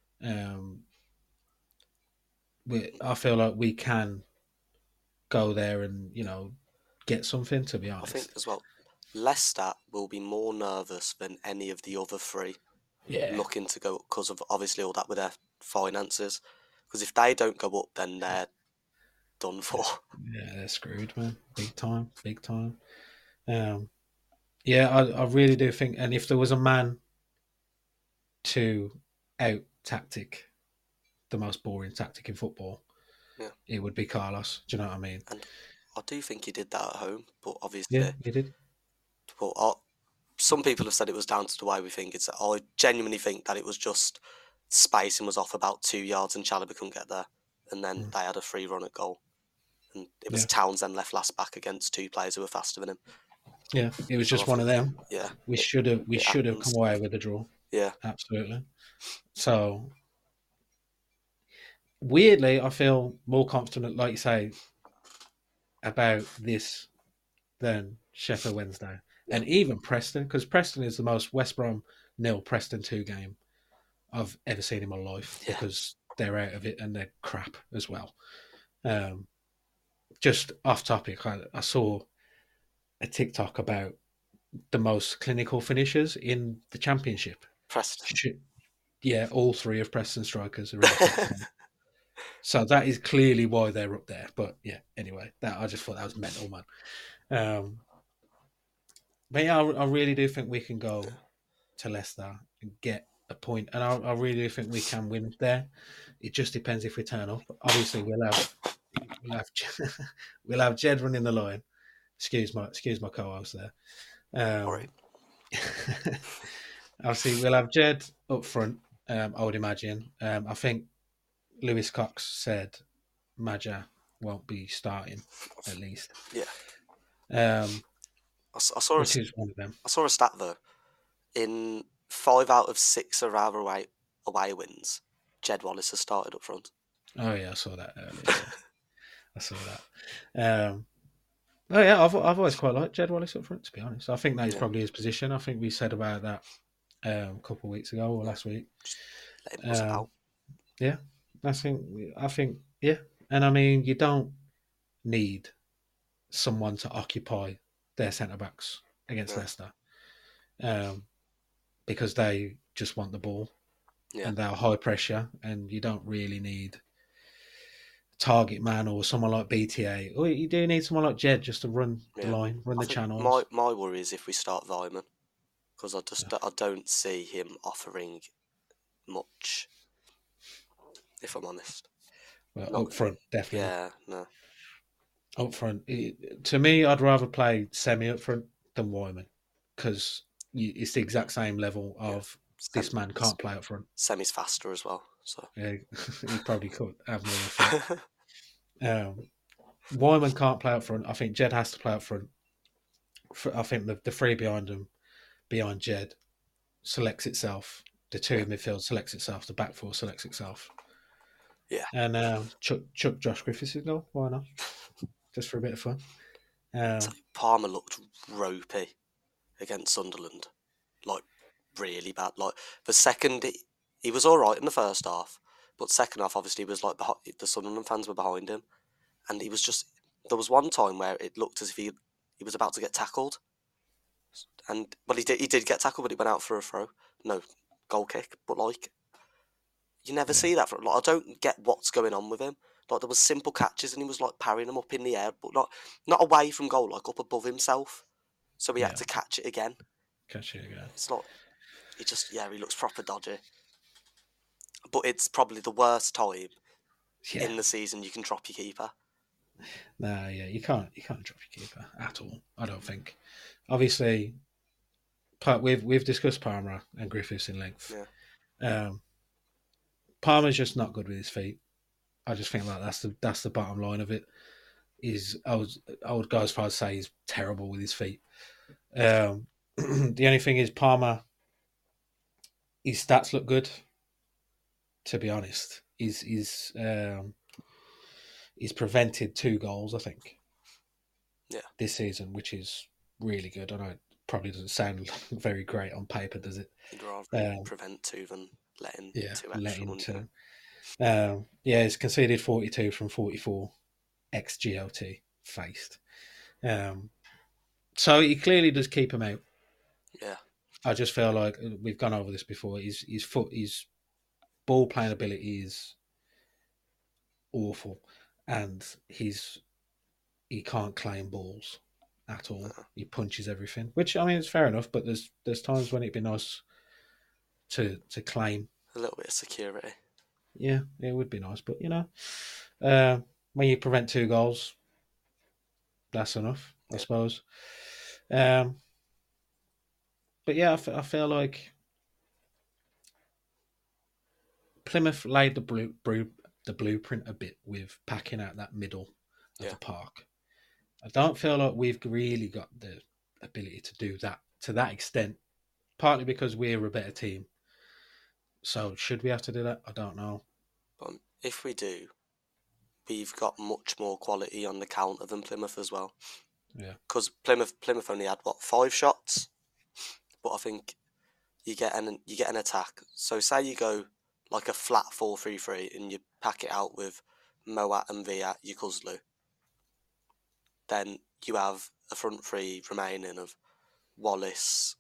Speaker 1: I feel like we can go there and get something. To be
Speaker 2: I
Speaker 1: honest,
Speaker 2: think as well, Leicester will be more nervous than any of the other 3 looking to go, because of obviously all that with their finances. Because if they don't go up, then they're done for.
Speaker 1: Yeah, they're screwed, man. Big time, big time. Yeah, I really do think, and if there was a man to out tactic the most boring tactic in football,
Speaker 2: Yeah.
Speaker 1: it would be Carlos. Do you know what I mean?
Speaker 2: And I do think he did that at home, but obviously,
Speaker 1: Yeah, he did.
Speaker 2: But some people have said it was down to the way we think. I genuinely think that it was just spacing was off about 2 yards and Chalobah couldn't get there, and then they had a free run at goal, and it was Townsend left last back against 2 players who were faster than him.
Speaker 1: Yeah, it was just one of them.
Speaker 2: Yeah,
Speaker 1: we should have come away with a draw.
Speaker 2: Yeah,
Speaker 1: absolutely. So weirdly, I feel more confident, like you say, about this than Sheffield Wednesday and even Preston, because Preston is the most West Brom 0 Preston 2 game I've ever seen in my life, because they're out of it and they're crap as well. Just off topic, I saw a TikTok about the most clinical finishers in the Championship.
Speaker 2: Preston.
Speaker 1: Yeah, all 3 of Preston strikers are in the top 10. So that is clearly why they're up there. But yeah, anyway, I just thought that was mental, man. But yeah, I really do think we can go to Leicester and get a point, and I really do think we can win there. It just depends if we turn up. Obviously, we'll have Jed running the line. Excuse my co-host there.
Speaker 2: Sorry.
Speaker 1: Obviously, we'll have Jed up front. I would imagine. I think Lewis Cox said Maja won't be starting, at least.
Speaker 2: Yeah. I saw
Speaker 1: which is one of them.
Speaker 2: I saw a stat though. In 5 out of 6 of our away wins, Jed Wallace has started up front.
Speaker 1: Oh yeah, I saw that earlier. I saw that. Oh yeah, I've always quite liked Jed Wallace up front, to be honest. I think that is probably his position. I think we said about that a couple of weeks ago or last week.
Speaker 2: Let him buzz it out.
Speaker 1: Yeah, I think yeah, and I mean, you don't need someone to occupy their centre backs against Leicester, because they just want the ball, and they're high pressure, and you don't really need target man or someone like BTA. Or you do need someone like Jed just to run the line, run the channels.
Speaker 2: My worry is if we start Weimann, because I don't see him offering much, if I'm honest.
Speaker 1: Well, up front, definitely.
Speaker 2: Yeah, no.
Speaker 1: Up front, to me, I'd rather play Semi up front than Weimann, because it's the exact same level of this man can't play up front.
Speaker 2: Semi's faster as well, so
Speaker 1: yeah, he probably could have more. Weimann can't play up front. I think Jed has to play up front. I think the 3 behind him, behind Jed, selects itself. The 2 in midfield selects itself. The back 4 selects itself.
Speaker 2: Yeah.
Speaker 1: And chuck Josh Griffiths in goal. Why not? Just for a bit of fun.
Speaker 2: Palmer looked ropey against Sunderland, like really bad. Like the second, he was all right in the first half, but second half obviously was like the Sunderland fans were behind him, and he was just. There was one time where it looked as if he was about to get tackled, and well he did get tackled, but it went out for a throw, no goal kick. But like you never see that from. Like I don't get what's going on with him. Like there was simple catches and he was like parrying them up in the air, but not away from goal, like up above himself. So he had to catch it again. It's not. He looks proper dodgy. But it's probably the worst time in the season you can drop your keeper.
Speaker 1: Nah, yeah, you can't drop your keeper at all. I don't think. Obviously, we've discussed Palmer and Griffiths in length.
Speaker 2: Yeah.
Speaker 1: Palmer's just not good with his feet. I just think like that's the bottom line of it. I would go as far as say he's terrible with his feet. The only thing is Palmer, his stats look good. To be honest, he's prevented 2 goals, I think,
Speaker 2: Yeah,
Speaker 1: this season, which is really good. I know it probably doesn't sound very great on paper, does it?
Speaker 2: you'd rather
Speaker 1: Um,
Speaker 2: prevent 2 than letting
Speaker 1: yeah,
Speaker 2: 2
Speaker 1: let
Speaker 2: extra,
Speaker 1: him
Speaker 2: wouldn't you?
Speaker 1: to. Yeah, he's conceded 42 from 44 XGLT faced. Um, so he clearly does keep him out.
Speaker 2: Yeah,
Speaker 1: I just feel like we've gone over this before. His ball playing ability is awful, and he can't claim balls at all.
Speaker 2: no,
Speaker 1: He punches everything, which I mean it's fair enough. But there's times when it'd be nice to claim.
Speaker 2: a little bit of security.
Speaker 1: Yeah, it would be nice, but when you prevent 2 goals, that's enough, I
Speaker 2: Yeah,
Speaker 1: suppose. Um, but yeah, I feel like Plymouth laid the blueprint a bit with packing out that middle of
Speaker 2: yeah.
Speaker 1: the park. I don't feel like we've really got the ability to do that to that extent. Partly because we're a better team. So should we have to do that? I don't know.
Speaker 2: But if we do, we've got much more quality on the counter than Plymouth as well.
Speaker 1: Yeah,
Speaker 2: Because Plymouth only had what 5 shots, but I think you get an attack. So say you go like a flat 4-3-3 and you pack it out with Moat and Viat Yukuzlu, then you have a front three remaining of Wallace.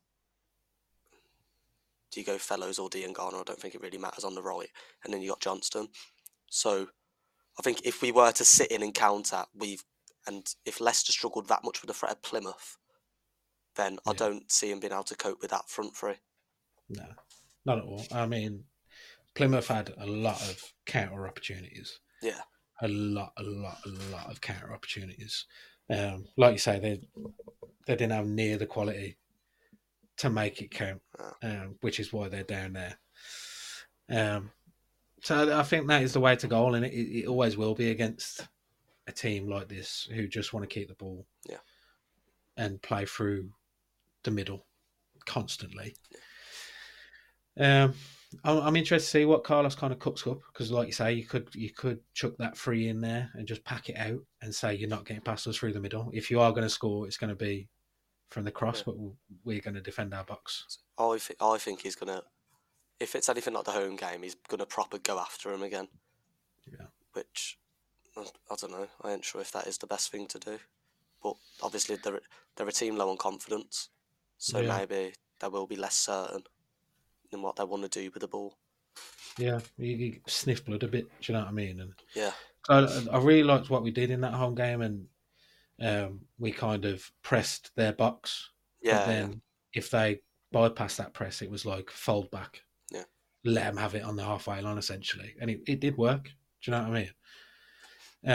Speaker 2: Do you go Fellows or Diangana? I don't think it really matters on the right, and then you got Johnston. So I think if we were to sit in and counter, and if Leicester struggled that much with the threat of Plymouth, then I
Speaker 1: yeah,
Speaker 2: don't see him being able to cope with that front three.
Speaker 1: no, not at all. I mean, Plymouth had a lot of counter opportunities.
Speaker 2: Yeah,
Speaker 1: A lot of counter opportunities. Like you say, they didn't have near the quality to make it count,
Speaker 2: uh,
Speaker 1: which is why they're down there. Um, so I think that is the way to go, and it always will be against a team like this who just want to keep the ball
Speaker 2: yeah.
Speaker 1: and play through the middle constantly.
Speaker 2: Yeah.
Speaker 1: I'm interested to see what Carlos kind of cooks up because, like you say, you could chuck that free in there and just pack it out and say you're not getting past us through the middle. If you are going to score, it's going to be from the cross,
Speaker 2: Yeah.
Speaker 1: but we're going to defend our box.
Speaker 2: I think he's gonna. If it's anything like the home game, he's gonna proper go after him again.
Speaker 1: Yeah,
Speaker 2: Which I don't know. I ain't sure if that is the best thing to do. But obviously they're a team low on confidence, so
Speaker 1: yeah,
Speaker 2: maybe they will be less certain in what they want to do with the ball.
Speaker 1: yeah. You sniff blood a bit. Do you know what I mean? And
Speaker 2: Yeah,
Speaker 1: I really liked what we did in that home game, and we kind of pressed their box, but
Speaker 2: yeah, yeah,
Speaker 1: then if they bypassed that press, it was like fold back,
Speaker 2: yeah,
Speaker 1: let them have it on the halfway line essentially, and it did work. Do you know what I mean?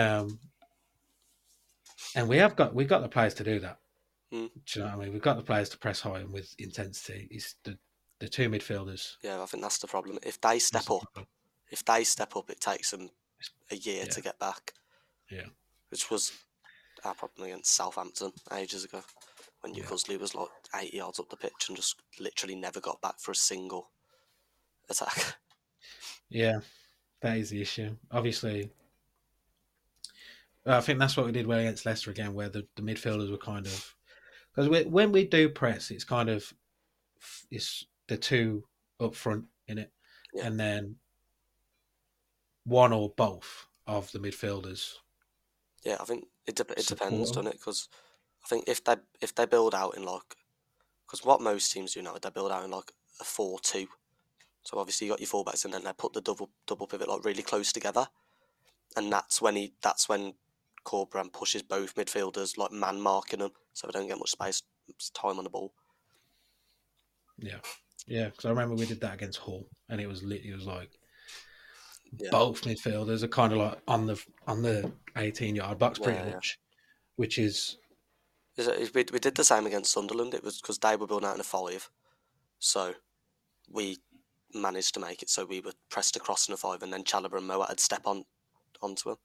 Speaker 1: And we got the players to do that.
Speaker 2: mm,
Speaker 1: Do you know what I mean? We've got the players to press high and with intensity. It's the 2 midfielders.
Speaker 2: yeah. I think that's the problem.
Speaker 1: That's the problem.
Speaker 2: If they step up, it takes them a year
Speaker 1: Yeah,
Speaker 2: to get back,
Speaker 1: yeah,
Speaker 2: which was our problem against Southampton ages ago when
Speaker 1: yeah,
Speaker 2: Newcastle was like 80 yards up the pitch and just literally never got back for a single attack.
Speaker 1: yeah. That is the issue. Obviously, I think that's what we did well against Leicester again, where the midfielders were kind of because when we do press, it's kind of it's the two up front in it,
Speaker 2: Yeah,
Speaker 1: and then one or both of the midfielders
Speaker 2: yeah. I think it
Speaker 1: support
Speaker 2: depends,
Speaker 1: them.
Speaker 2: doesn't it? Because I think if they build out in like, because what most teams do now, they build out in like a 4-2. So obviously you got your fullbacks and then they put the double pivot like really close together, and that's when Corberan pushes both midfielders like man marking them, so they don't get much time on the ball.
Speaker 1: Yeah, yeah. Because I remember we did that against Hull, and it was like
Speaker 2: Yeah,
Speaker 1: both midfielders are kind of like on the 18-yard box pretty
Speaker 2: yeah, yeah.
Speaker 1: much, which is
Speaker 2: We did the same against Sunderland. It was because they were building out in a 5, so we managed to make it so we were pressed across in a 5, and then Chalobah and Moat would step onto him,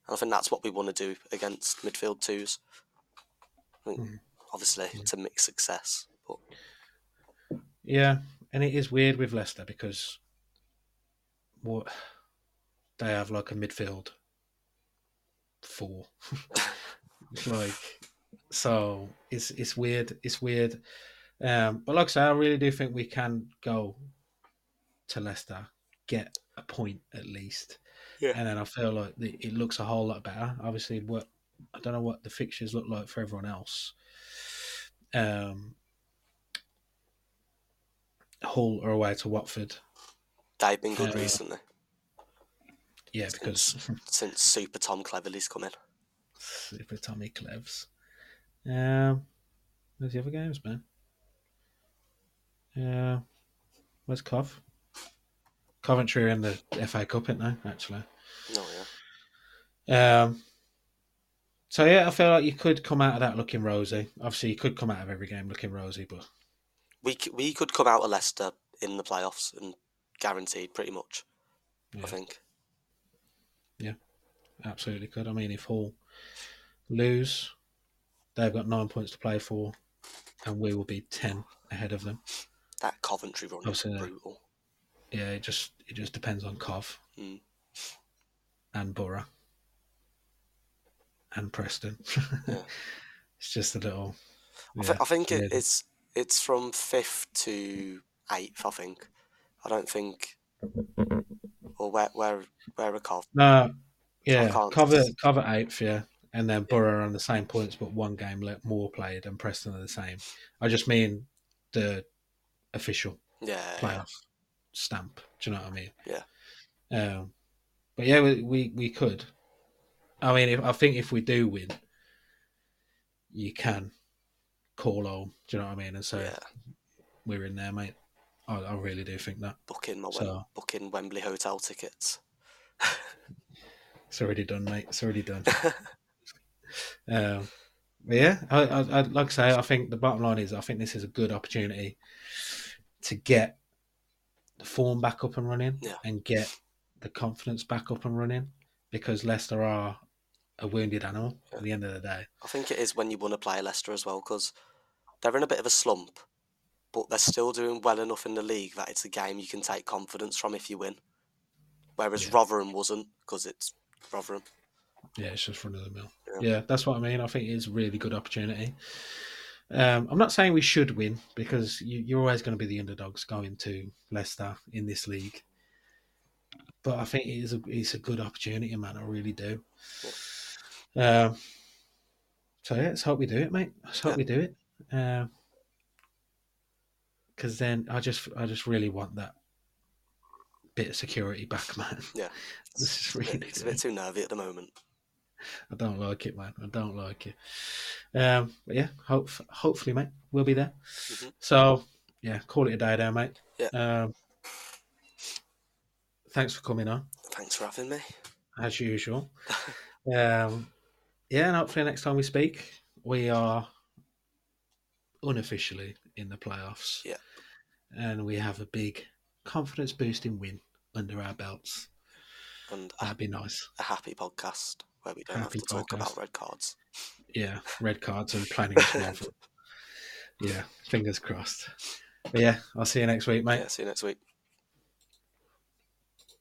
Speaker 2: And I think that's what we want to do against midfield twos. I think,
Speaker 1: Mm.
Speaker 2: obviously, it's a mixed success. But
Speaker 1: Yeah, and it is weird with Leicester because what they have like a midfield four, like so it's weird. It's weird. But like I say, I really do think we can go to Leicester, get a point at least,
Speaker 2: yeah,
Speaker 1: and then I feel like it looks a whole lot better. Obviously, what I don't know what the fixtures look like for everyone else. Hull are away to Watford.
Speaker 2: they've been good recently.
Speaker 1: Yeah, because
Speaker 2: Since Super Tom Cleverley's come in.
Speaker 1: Super Tommy Clevs. Where's the other games, man? Where's Cov? Coventry are in the FA Cup, isn't they, actually?
Speaker 2: Oh, yeah.
Speaker 1: So, yeah, I feel like you could come out of that looking rosy. Obviously, you could come out of every game looking rosy, but...
Speaker 2: We could come out of Leicester in the playoffs and guaranteed, pretty much,
Speaker 1: Yeah.
Speaker 2: I think.
Speaker 1: Yeah, absolutely could. I mean, if Hull lose, they've got 9 points to play for, and we will be 10 ahead of them.
Speaker 2: That Coventry run is brutal.
Speaker 1: Yeah, it just depends on Cov and Borough and Preston.
Speaker 2: Yeah.
Speaker 1: It's just a little.
Speaker 2: I think it's from 5th to 8th. I think. I don't think. Or where are Cov?
Speaker 1: No, yeah, cover 8th, yeah, and then Borough are on the same points, but one game more played, and Preston are the same. I just mean the official playoff stamp. Do you know what I mean?
Speaker 2: Yeah.
Speaker 1: But yeah, we could. I mean, I think if we do win, you can call home. Do you know what I mean? And say we're in there, mate. I really do think that.
Speaker 2: Booking Wembley hotel tickets.
Speaker 1: It's already done, mate. It's already done. But yeah, I like I say, I think the bottom line is I think this is a good opportunity to get the form back up and running and get the confidence back up and running because Leicester are a wounded animal at the end of the day.
Speaker 2: I think it is when you want to play Leicester as well because they're in a bit of a slump, but they're still doing well enough in the league that it's a game you can take confidence from if you win. Whereas Rotherham wasn't because it's Rotherham.
Speaker 1: Yeah, it's just run of the mill. Yeah, that's what I mean. I think it is a really good opportunity. I'm not saying we should win because you're always going to be the underdogs going to Leicester in this league. But I think it's a good opportunity, man. I really do. So yeah, let's hope we do it, mate. Let's hope we do it. Because then I just really want that bit of security back, man.
Speaker 2: Yeah, it's a bit too nervy at the moment.
Speaker 1: I don't like it, man. I don't like it. But yeah, hopefully, mate, we'll be there. Mm-hmm. So yeah, call it a day there, mate.
Speaker 2: Yeah.
Speaker 1: Thanks for coming on.
Speaker 2: Thanks for having me.
Speaker 1: As usual. Yeah, and hopefully next time we speak, we are unofficially in the playoffs.
Speaker 2: Yeah.
Speaker 1: And we have a big confidence boosting win under our belts.
Speaker 2: And
Speaker 1: that'd be nice.
Speaker 2: A happy podcast where we don't have to talk about red cards.
Speaker 1: Yeah, red cards and planning as well. Yeah, fingers crossed. But yeah, I'll see you next week, mate.
Speaker 2: Yeah, see you next week.